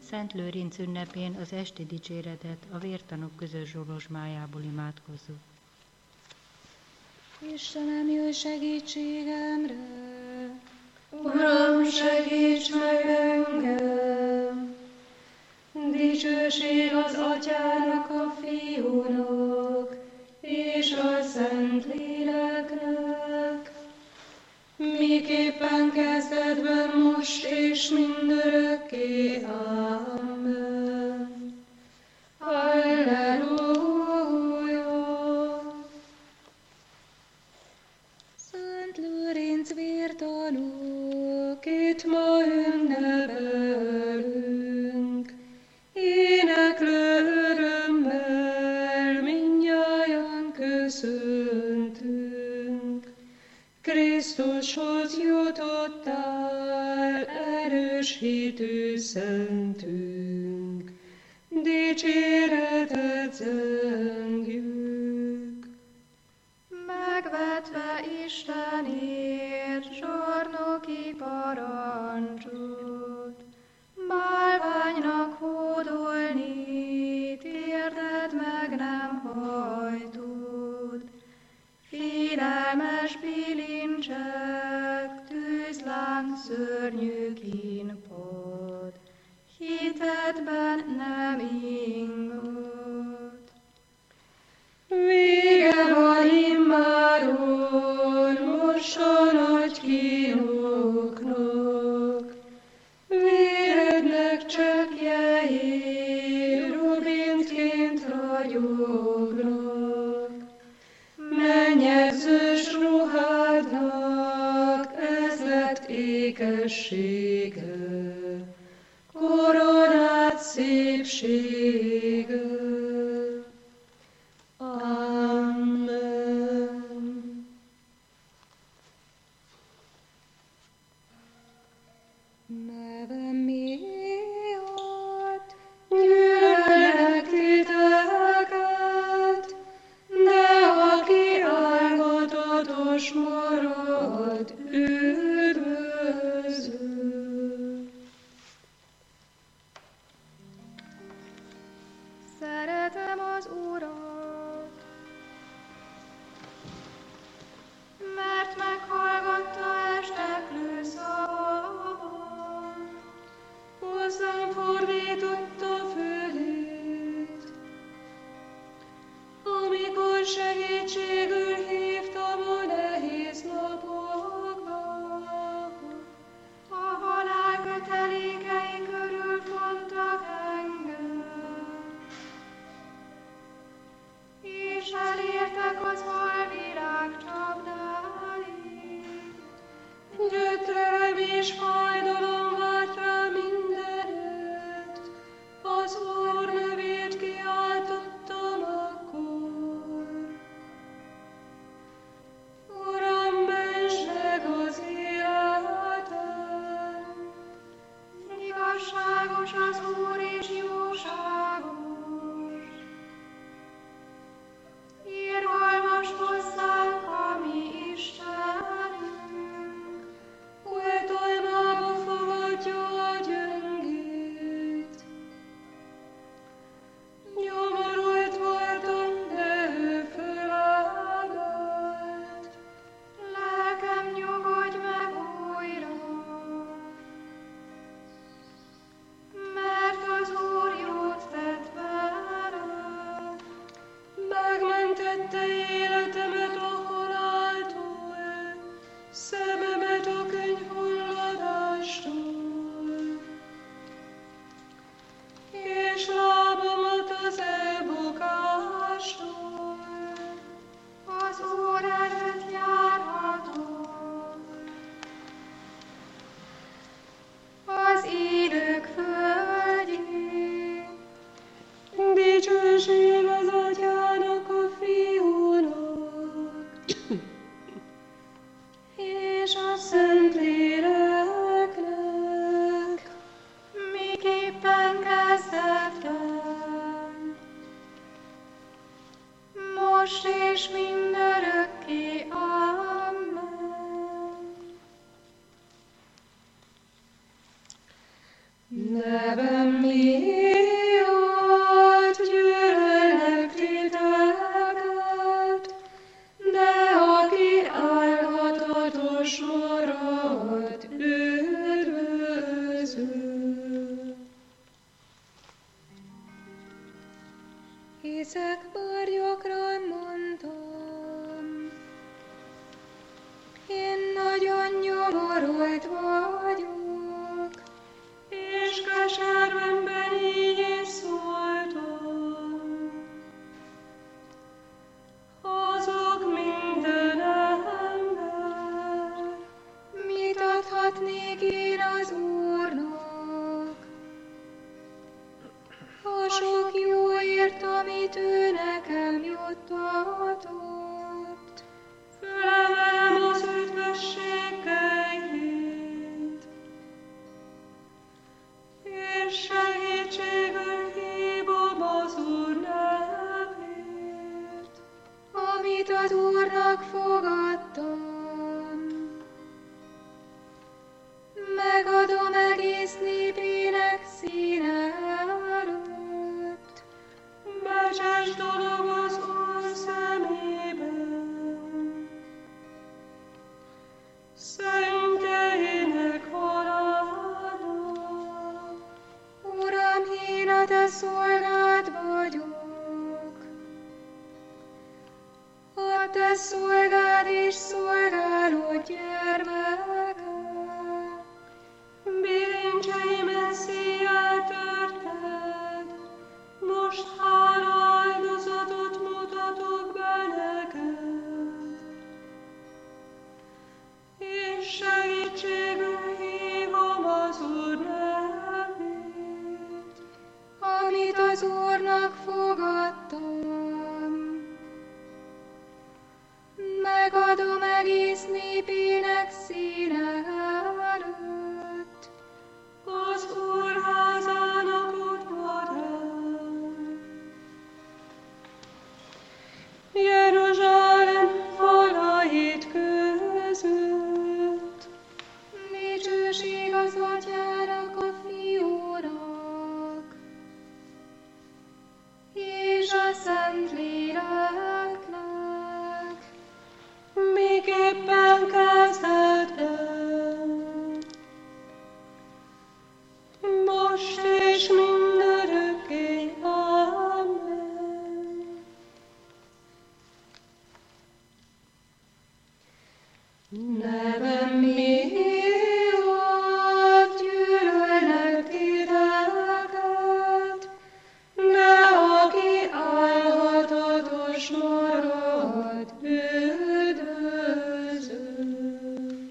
Szent Lőrinc ünnepén az esti dicséretet a vértanúk közös zsolozsmájából imádkozzuk. Istenem, jöjj segítségemre! Uram, segíts meg engem! Dicsőség az Atyának, a Fiúnak és a Szentléleknek, miképpen kezdetben, most és mindörökké. Amen. Halleluja! Szent Lőrinc vértanúk, Itt ma ünnepelünk, éneklő örömmel mindnyájan köszöntünk. Krisztushoz jutottál, erős hitű szentünk, dicséretet zengjük. Megvetve Istenért zsarnoki parancsot, bálványnak hódolni térded meg nem hajtod. Félelmes bilincsek, tűzláng szörnyű kínpad, hitedben nem ingott. Vége van immáron most a nagy kínoknak, vérednek cseppjei rubintként ragyognak. Mennyegzős ruhádnak ez lett ékessége, koronát szépsége. Amen. nevem miatt Gyűlölnek titeket, de aki álmodozós marad, üdvözül. Szeretem az Urat, mert meghallgatta esteklő szavamat. Hozzám fordította fülét, amikor segítségül hívtam a nehéz napokban. A halál kötelékei körül fontak engem, és elértek az alvilág csapdáig. Gyötrelem és fájdalom várt rá mindenütt, az Úr nevét kiáltottam akkor. Uram, mentsd meg az életem! Igazságos az Úr és jóságos. Irgalmas hozzánk a mi Istenünk. Oltalmába fogadja a gyöngét. Nyomorult voltam, de ő fölemelt. Lelkem, nyugodj meg újra, mert az Úr jót tett velem. Megmentette életemet a haláltól, szememet a könyvhulladástól, és lábamat az elbukástól. Az Úr előtt járhatok, az élők földjén. Dicsőség az Atyának, a Fiúnak, és a Szentléleknek, Miképpen kezdetben, most és mindörökké. Amen. nevem miatt gyűlölnek titeket, de aki álhatatos marad, üdvözül. Hiszek bár gyakran mondtam, én nagyon nyomorult vagyok, És keservemben így is szóltam. Hazug minden ember, mit adhatnék én az Úrnak? A sok jóért, amit ő nekem juttatott. fölemelem az üdvösségeit, és segítségül hívom az Úr nevét. Amit az Úrnak fogadtam, megadom egész népének színe előtt. Becses dolog az Úr szemében, szentjeinek halála. Uram, én a te szolgád vagyok, a te szolgád és szolgáló gyermeke. Bilincseimet szíjjel törted, most hála áldozatot mutatok be neked. És segítségül hívom az Úr nevét. Amit az Úrnak fogadtam, megadom egész népének színe előtt. Az Úr házának udvarán. Jeruzsálem falait között. Dicsőség az Atyának, a Fiúnak, és a Szentléleknek, Miképpen kezdetben, most és mindörökké. Amen. Nevem miatt gyűlölnek titeket, de aki álhatatos marad, üdvözül.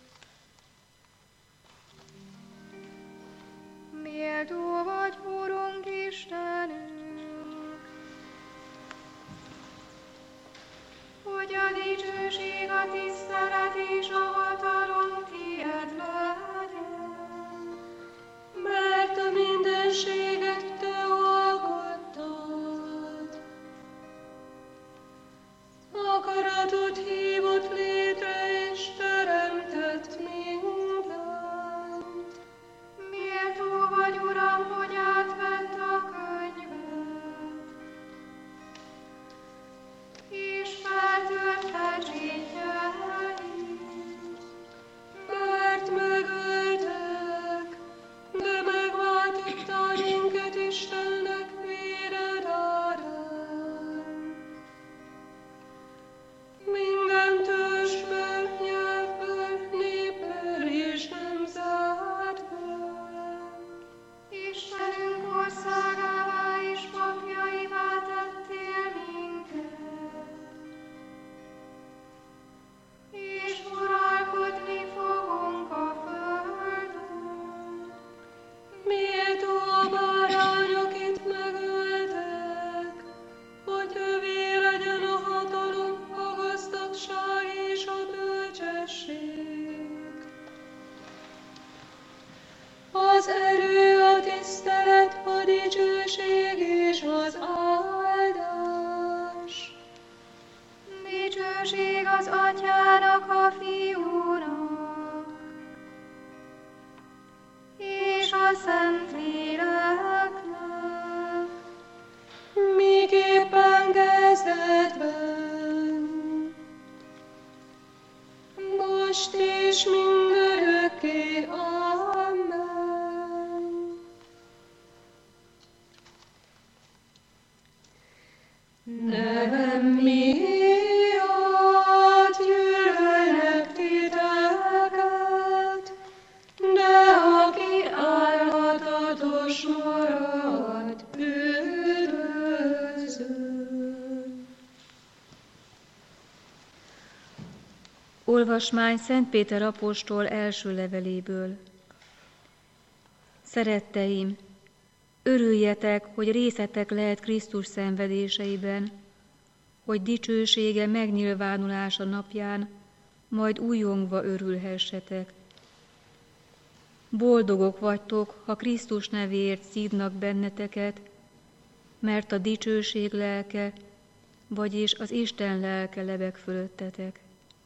méltó vagy, Urunk Istenünk, hogy a dicsőség, a tisztelet és a hatalom tiéd legyen. Mert a mindenséget te alkottad, akaratod hívott létre és teremtett mindent. Méltó vagy, Uram, hogy átvett a könyvet, és feltört pecsétjeit. Mert megöltek, de megváltottál minket Istennek véred árán. Minden törzsből, nyelvből, népből és nemzetből. Istenünk országává és papjaivá tettél minket, és uralkodni fogunk a földön. Méltó a bárányok itt megöltek, hogy övé legyen a hatalom, a gazdagság és a bölcsesség. Az erő, a tisztelet, a dicsőség és az áldás. Dicsőség az Atyának, a Fiúnak, és a Szentléleknek, Olvasmány Szent Péter apostol első leveléből. Szeretteim, örüljetek, hogy részetek lehet Krisztus szenvedéseiben, hogy dicsősége megnyilvánulása napján majd újjongva örülhessetek. Boldogok vagytok, ha Krisztus nevéért szídnak benneteket, mert a dicsőség lelke, vagyis az Isten lelke lebeg fölöttetek.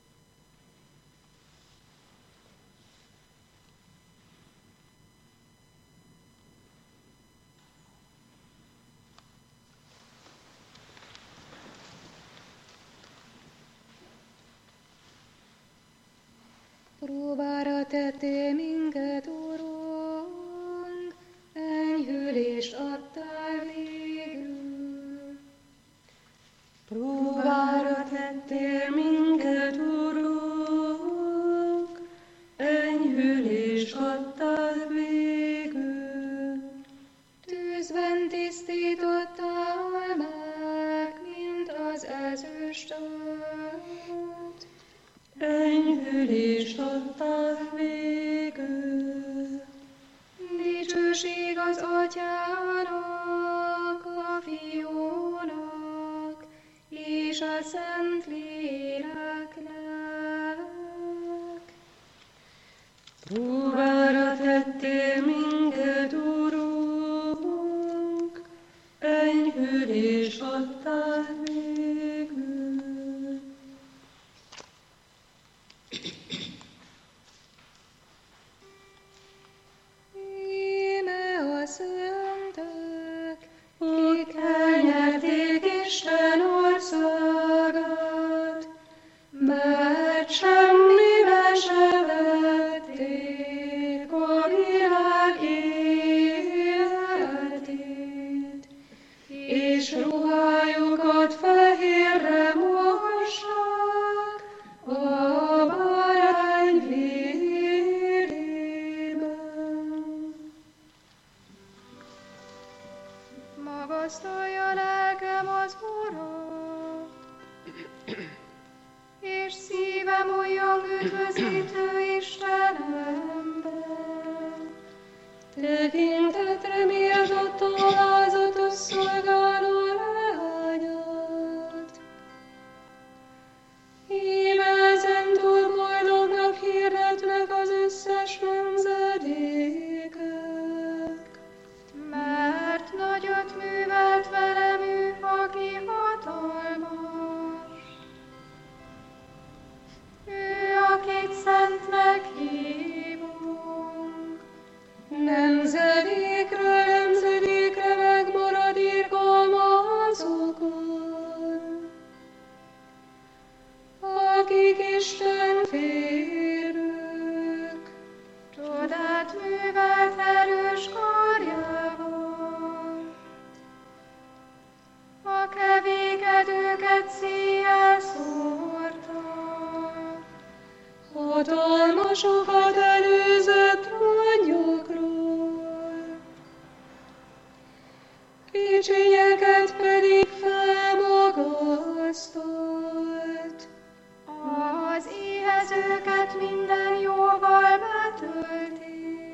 Próbára tettél minket, Urunk, enyhülést adtál végül. Próbára tettél minket, Urunk, enyhülést adtál végül. Tűzben tisztítottál meg, mint az ezüstöt. Enyhülést adtál végül. Dicsőség az Atyának, a Fiúnak, és a Szent Léleknek. Próbára tettél minket, Urunk, enyhülést adtál végül. Íme a szentek, Kik elnyerték Isten országát, mert semmibe se vették a világ életét, és ruhájukat fehérre mossák a bárány vérében. magasztalja lelkem az Urat, és szívem olyan üdvözítő Istenemben. Tekintetre méltott alázatos szolgáló leányát. Íme ezentúl boldognak hirdetnek az összes nemzedékek. Mert nagyot művelt velem ő, aki hatalmas. Ő, akit szentnek hívunk. Nemzedékről nemzedékre megmarad irgalma azokon, akik Isten félők. Csodát művelt erős karjával. A kevékedőket széjjel szórta. Hatalmasokat előzött rongyokról, kicsinyeket pedig felmagasztott. Az éhezőket minden jóval betölti.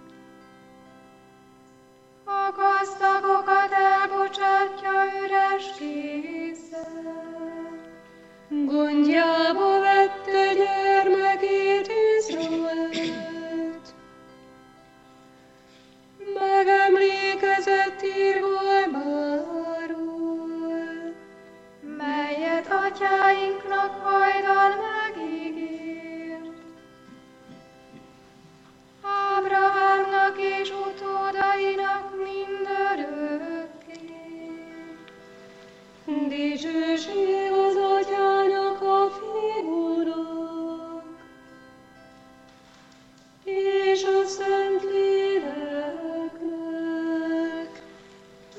A gazdagokat elbocsátja üres kézzel. Gondjába vette gyermekét Izraelt. Megemlékezett irgalmáról, melyet atyáinknak hajdan megígért. Ábrahámnak és utódainak mindörökké. dicsőség az Atyának, a Fiúnak, és a Szent Léleknek,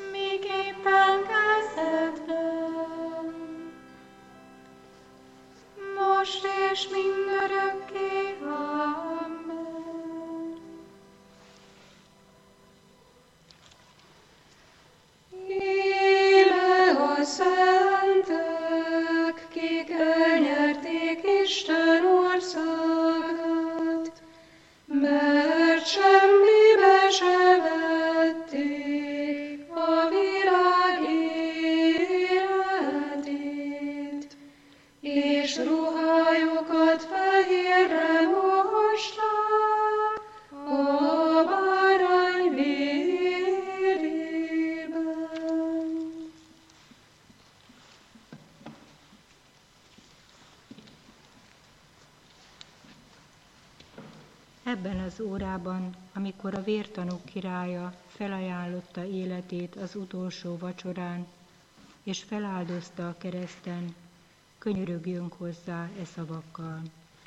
Ebben az órában, amikor a vértanúk királya felajánlotta életét az utolsó vacsorán, és feláldozta a kereszten, könyörögjünk hozzá e szavakkal.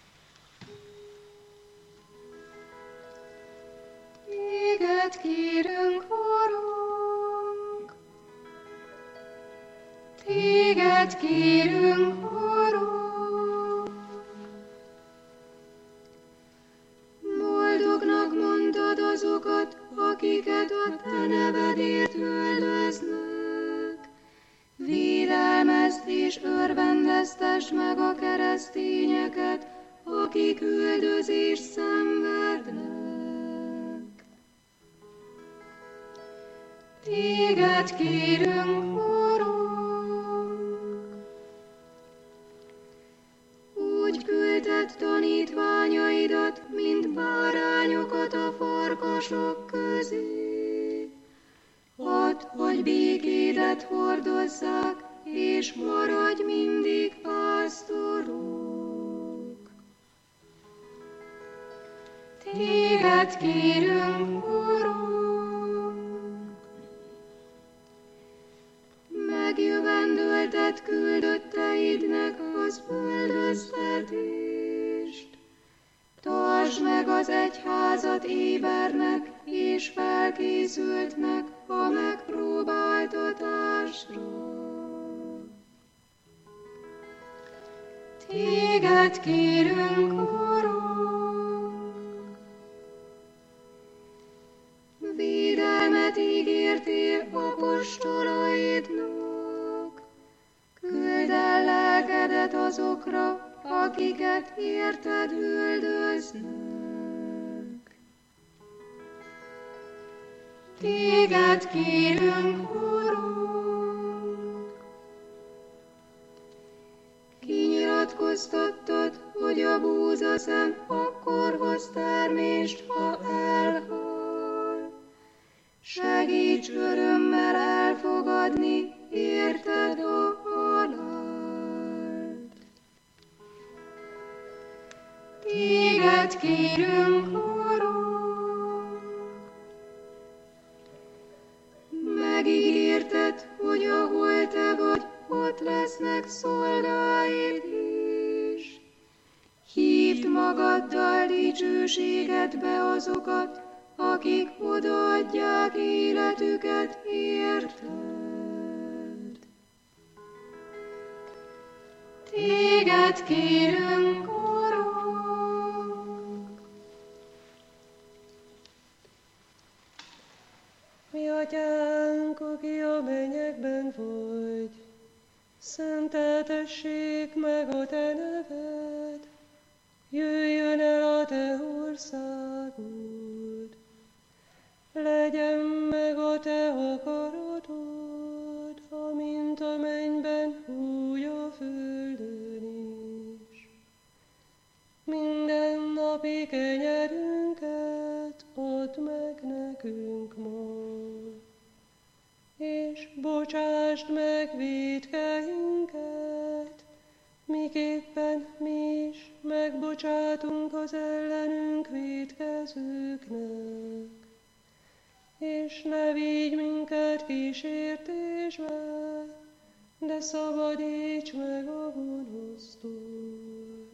Téged kérünk, Urunk! Téged kérünk, Urunk! Boldognak mondtad azokat, akiket a te nevedért üldöznek. Védelmezd és örvendeztess meg a keresztényeket, akik üldözést szenvednek. Téged kérünk, Urunk! Úgy küldted tanítványaidat, mint bárányokat a farkasok közé. Add, hogy békédet hordozzák, és maradj mindig pásztorok. Téged kérünk, Urunk! Megjövendölted küldötteidnek az üldöztetést. Tartsd meg az egyházat ébernek és felkészültnek a megpróbáltatásra. Téged kérünk, Urunk! Védelmet ígértél apostolaidnak, küldd el lelkedet azokra, akiket érted üldöznek. Téged kérünk, Urunk! Kinyilatkoztattad, hogy a búzaszem akkor hoz termést, ha elhal. Segíts örömmel elfogadni, érted a halált. Téged kérünk, Urunk! Megígérted, hogy ahol te vagy, ott lesznek szolgáid is. Hívd magaddal dicsőségedbe azokat, akik odaadják életüket érted. Téged kérünk, Urunk! Mi atyánk, aki a mennyekben vagy, szenteltessék meg a te neved, jöjjön el a te országod, legyen meg a te akaratod, amint a mennyben, úgy a földön is. Minden napi kenyerünket add meg nekünk ma, és bocsásd meg vétkeinket, miképpen mi is megbocsátunk az ellenünk vétkezőknek. És ne vigy minket kísértésbe, de szabadíts meg a gonosztól.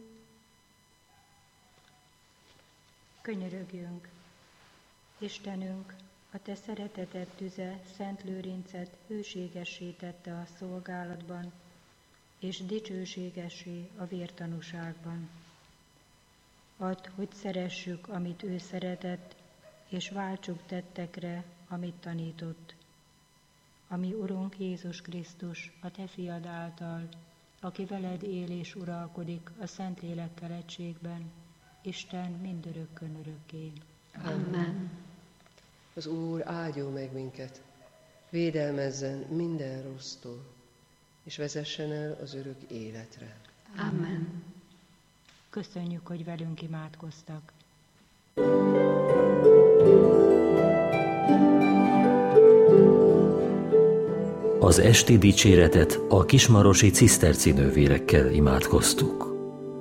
Könyörögjünk! Istenünk, a te szereteted tüze Szent Lőrincet hőségessé tette a szolgálatban, és dicsőségessé a vértanúságban. Add, hogy szeressük, amit ő szeretett, és váltsuk tettekre, amit tanított. Ami Urunk Jézus Krisztus, a te fiad által, aki veled él és uralkodik a Szentlélekkel egységben, Isten mindörökkön örökké. Amen. Az Úr áldjon meg minket, védelmezzen minden rossztól, és vezessen el az örök életre. Amen. Köszönjük, hogy velünk imádkoztak. Az esti dicséretet a kismarosi ciszterci nővérekkel imádkoztuk.